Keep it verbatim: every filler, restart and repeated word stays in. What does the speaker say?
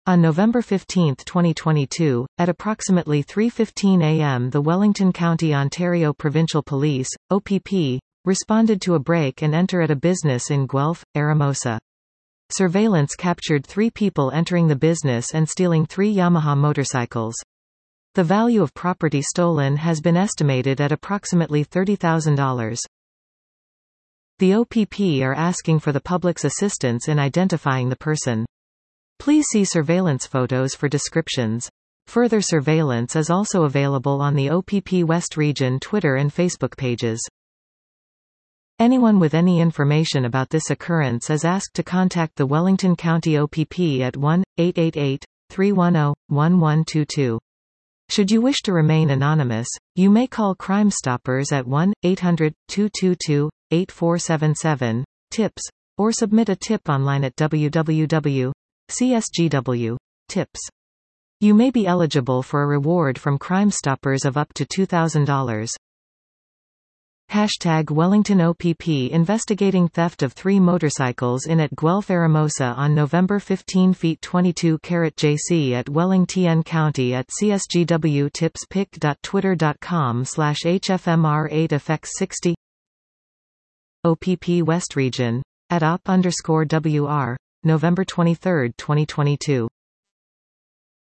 On November fifteenth twenty twenty-two, at approximately three fifteen a m the Wellington County Ontario Provincial Police, O P P, responded to a break and enter at a business in Guelph, Eramosa. Surveillance captured three people entering the business and stealing three Yamaha motorcycles. The value of property stolen has been estimated at approximately thirty thousand dollars. The O P P are asking for the public's assistance in identifying the person. Please see surveillance photos for descriptions. Further surveillance is also available on the O P P West Region Twitter and Facebook pages. Anyone with any information about this occurrence is asked to contact the Wellington County O P P at one eight eight eight, three one zero, one one two two. Should you wish to remain anonymous, you may call Crime Stoppers at one eight hundred, two two two, eight four seven seven, TIPS, or submit a tip online at w w w dot c s g w dot tips. You may be eligible for a reward from Crime Stoppers of up to two thousand dollars. Hashtag Wellington O P P investigating theft of three motorcycles in at Guelph Eramosa on November fifteenth feet twenty-two carat J C at Wellington County at C S G W tips pic dot twitter dot com slash H F M R eight F X sixty. O P P West Region. At op underscore W R. November twenty-third twenty twenty-two.